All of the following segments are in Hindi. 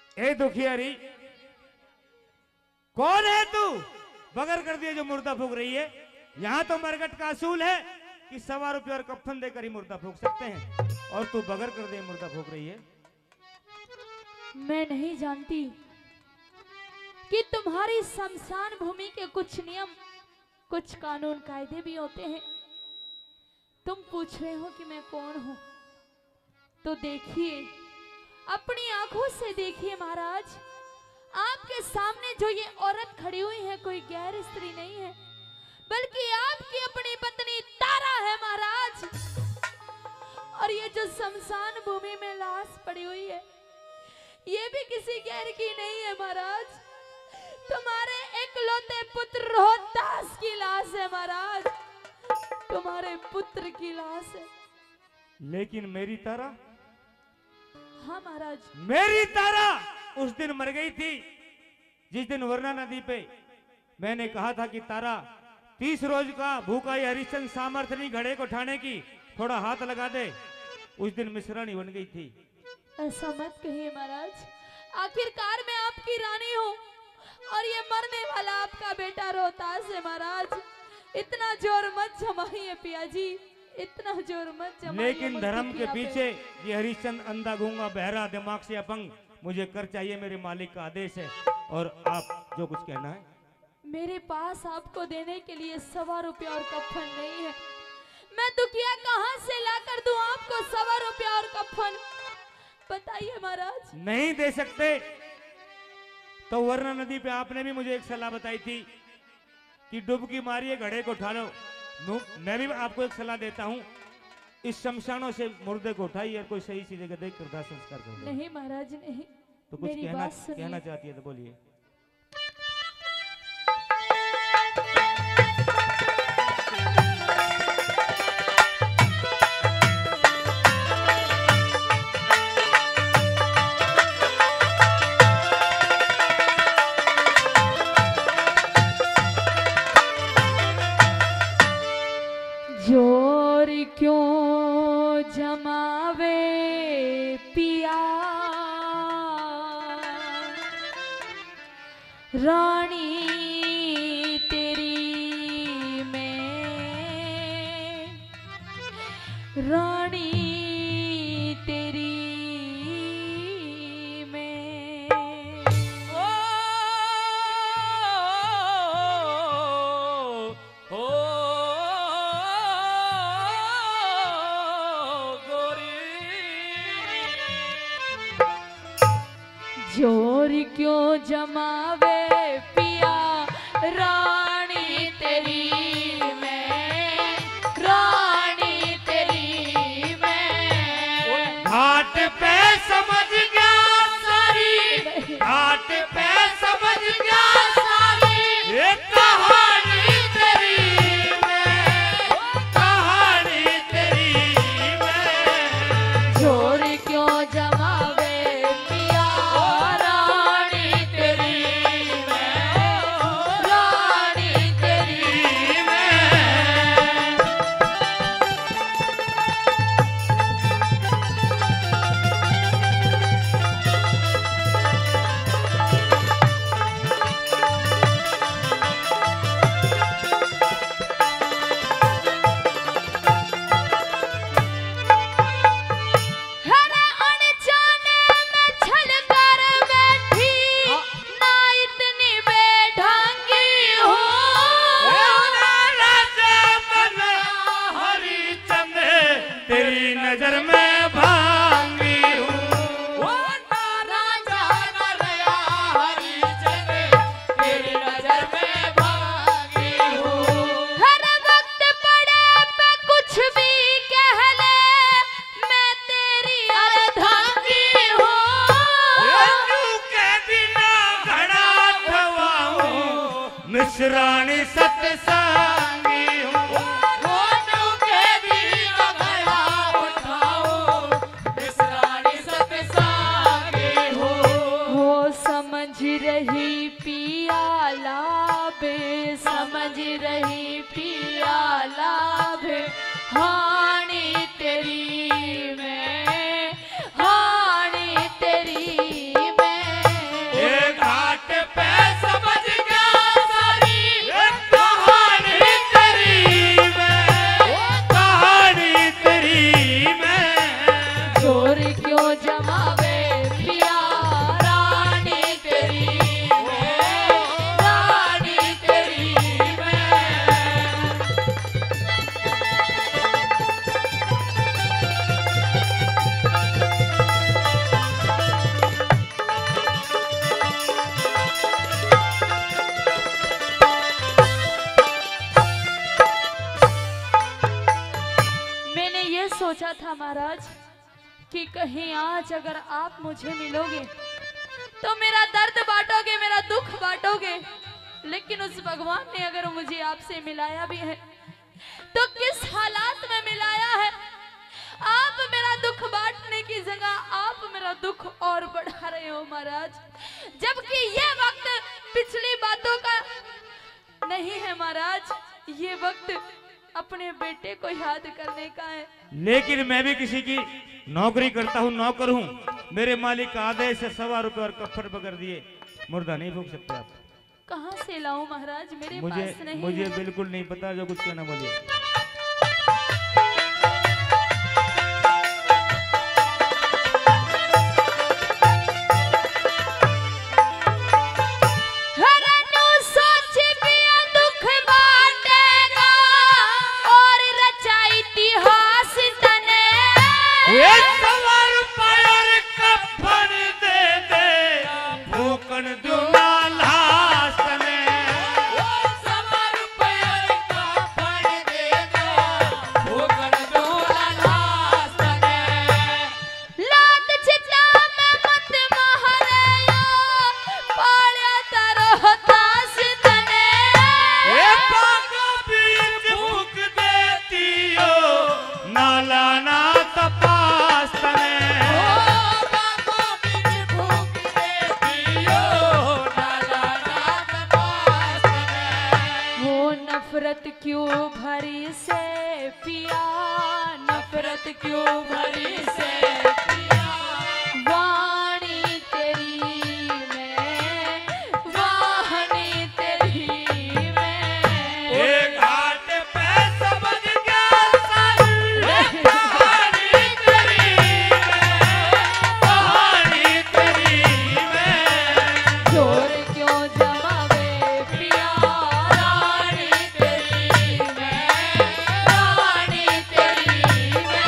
ए दुखियारी, कौन है तू? बगर कर दिया जो मुर्दा फूक रही है। यहाँ तो मरगट का असूल है कि 1.25 रुपये और कफन देकर ही मुर्दा फूक सकते हैं, और तू बगर कर दे मुर्दा फूक रही है। मैं नहीं जानती कि तुम्हारी शमशान भूमि के कुछ नियम, कुछ कानून कायदे भी होते हैं। तुम पूछ रहे हो कि मैं कौन हूं, तो देखिए, अपनी आंखों से देखिए महाराज, आपके सामने जो ये औरत खड़ी हुई है कोई गैर स्त्री नहीं है, बल्कि आपकी अपनी पत्नी तारा है महाराज। और ये जो शमशान भूमि में लाश पड़ी हुई है, ये भी किसी गैर की नहीं है महाराज, तुम्हारे एकलौते पुत्र रोहतास की लाश है महाराज, तुम्हारे पुत्र की लाश है। लेकिन मेरी तारा? हाँ महाराज। मेरी तारा उस दिन मर गई थी जिस दिन वरना नदी पे मैंने कहा था कि तारा 30 रोज का भूखा ये हरिश्चंद्र सामर्थ्य नहीं घड़े को उठाने की, थोड़ा हाथ लगा दे। उस दिन मिश्रानी बन गई थी। ऐसा मत कहिए महाराज, आखिरकार मैं आपकी रानी हूँ और ये मरने वाला आपका बेटा रोहतास है महाराज। इतना जोर मत जमाइए पिया जी, इतना जोर मत जमाइए। लेकिन धर्म के पीछे ये हरिश्चंद्र अंधा गूंगा बहरा दिमाग से अपंग, मुझे कर चाहिए, मेरे मालिक का आदेश है। और आप जो कुछ कहना है। मेरे पास आपको देने के लिए 1.25 रुपये और कफन नहीं है। मैं दुखिया कहाँ से लाकर दूं आपको 1.25 रुपये और कफन, बताइए महाराज। नहीं दे सकते तो वरना नदी पे आपने भी मुझे एक सलाह बताई थी कि डुबकी मारिए घड़े को उठा लो। मैं भी आपको एक सलाह देता हूँ, इस शमशानों से मुर्दे को उठाइए और कोई सही सी जगह देख कर दाह संस्कार कर दो। नहीं महाराज नहीं, तो कुछ मेरी बात सुनिए। कहना चाहती है तो बोलिए। जोर क्यों जमावे पिया, रानी तेरी मैं, रानी तेरी मैं। जोर क्यों जमावे पिया, रानी तेरी मैं, रानी तेरी मैं। घाट पे समझ गया सारी, घाट पे समझ गया सारी, एक कहानी तेरी मैं, कहानी तेरी मैं। जोर क्यों जमावे पिया, रानी तेरी मैं, रानी तेरी मैं। हरे अनजाने में छल कर बैठी, ना इतनी बेढंगी हूँ। हरिचंद्र तेरी नजर में भांगी हूँ। तेरी नजर में भागी हूँ। हर वक्त पड़े पे कुछ भी कह ले, मैं तेरी अर्धांगी हूँ। यज्ञ के बिना घड़ा ढवाऊं, मिश्रानी सत्संगी हूँ। हो समझ रही पिया लाभ, समझ रही पिया लाभ, हानि तेरी मैं, हानि तेरी मैं। कहीं आज अगर आप मुझे मिलोगे तो मेरा दर्द बांटोगे, मेरा दुख बांटोगे, लेकिन उस भगवान ने अगर मुझे आपसे मिलाया भी है तो किस हालात में मिलाया है। आप मेरा दुख बांटने की जगह आप मेरा दुख और बढ़ा रहे हो महाराज, जबकि ये वक्त पिछली बातों का नहीं है महाराज, ये वक्त अपने बेटे को याद करने का है। लेकिन मैं भी किसी की नौकरी करता हूँ, नौकर हूँ। मेरे मालिक का आदेश है 1.25 रुपए और कफन पकड़ दिए, मुर्दा नहीं फूंक सकते आप। कहाँ से लाऊं महाराज, मेरे पास नहीं मुझे है। बिल्कुल नहीं पता, जो कुछ कहना बोलिए। नफरत क्यों भरी से पिया, नफरत क्यों भरी से पिया, वाणी तेरी में, वाणी तेरी में, एक हाथ पे समझ गया सर, वाणी तेरी में, वाणी तेरी में, जोर क्यों जमावे पिया, वाणी तेरी में, वाणी तेरी में।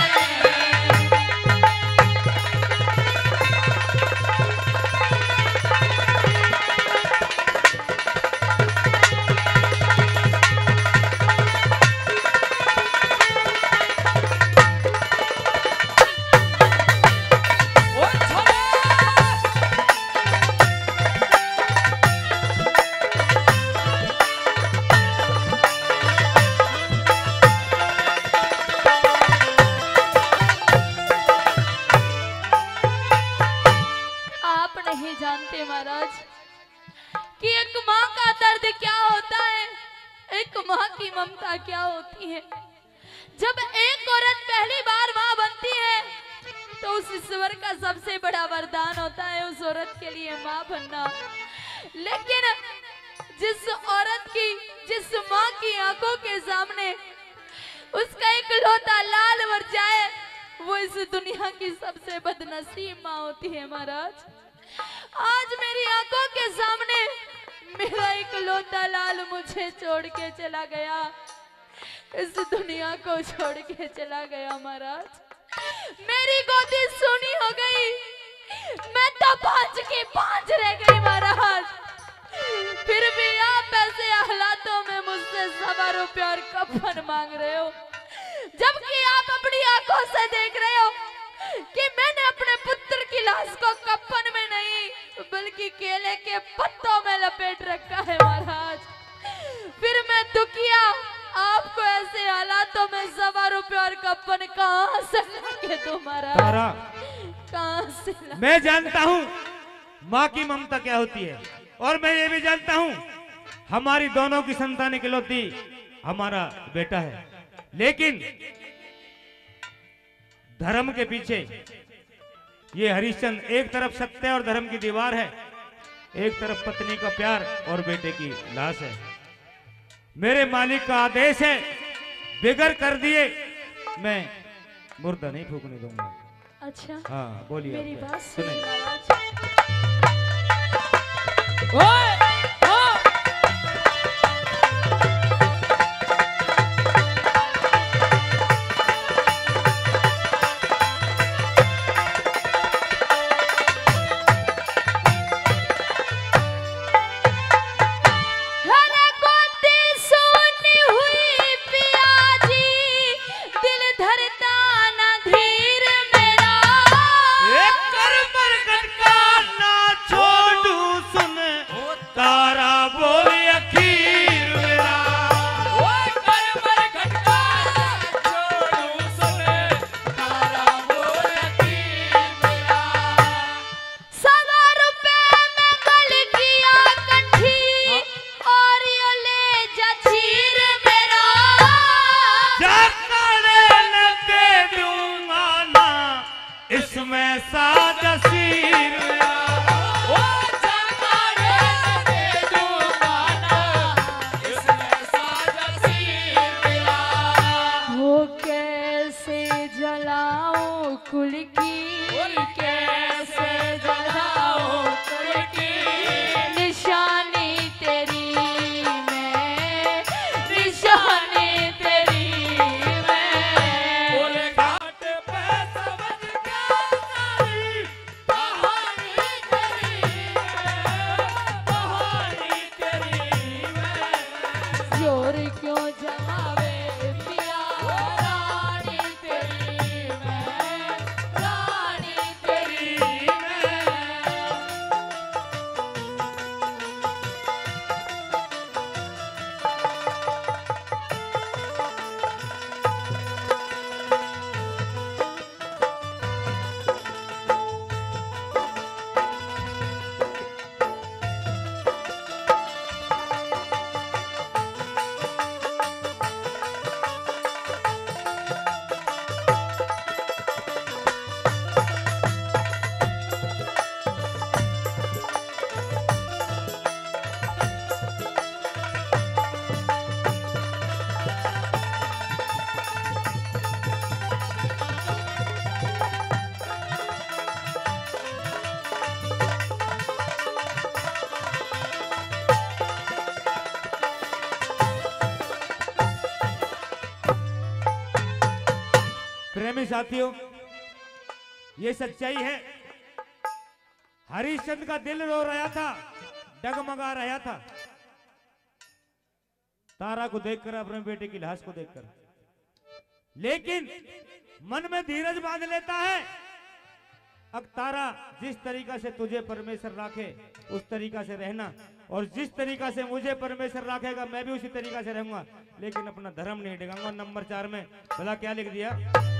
आप नहीं जानते महाराज कि एक माँ का दर्द क्या होता है, एक माँ की ममता क्या होती है। जब एक औरत पहली बार माँ बनती है तो उस ईश्वर का सबसे बड़ा वरदान होता है उस औरत के लिए माँ बनना। लेकिन जिस औरत की, जिस माँ की आंखों के सामने उसका एक लौता लाल मर जाए, वो इस दुनिया की सबसे बदनसीब माँ होती है महाराज। आज मेरी आंखों के सामने मेरा एक लौता लाल मुझे छोड़ के चला गया, इस दुनिया को छोड़ के चला गया महाराज। मेरी गोदी सूनी हो गई, मैं तो पांच की पांच रह गई महाराज। फिर भी आप ऐसे हालातों में मुझसे 1.25 रुपये और कफन मांग रहे हो, जबकि आप अपनी आंखों से देख रहे हो कि मैंने अपने पुत्र की लाश को कफन में नहीं बल्कि केले के पत्तों में लपेट रखा है महाराज। फिर मैं दुखिया आपको ऐसे हालातों में 1.25 रुपये और कफन कहाँ से लाके दूं महाराज, तारा, कहाँ से मैं जानता हूँ माँ की ममता क्या होती है, और मैं ये भी जानता हूँ हमारी दोनों की संतान इकलौती हमारा बेटा है। लेकिन धर्म के पीछे ये हरिश्चंद्र, एक तरफ सत्य और धर्म की दीवार है, एक तरफ पत्नी का प्यार और बेटे की लाश है। मेरे मालिक का आदेश है, बिगड़ कर दिए मैं मुर्दा नहीं फूकने दूंगा। अच्छा, हाँ बोलिए, मेरी आप बात सुने। सुनिए महाराज। हरे गोदी सोनी हुई पिया जी, दिल धरता ना धीर मेरा, प्रेमी साथियों, ये सच्चाई है। हरिश्चंद्र का दिल रो रहा था, डगमगा रहा था तारा को देखकर, अपने बेटे की लाश को देखकर, लेकिन मन में धीरज बांध लेता है। अब तारा, जिस तरीका से तुझे परमेश्वर राखे उस तरीका से रहना, और जिस तरीका से मुझे परमेश्वर राखेगा मैं भी उसी तरीका से रहूंगा, लेकिन अपना धर्म नहीं डिगाऊंगा। नंबर 4 में भला क्या लिख दिया?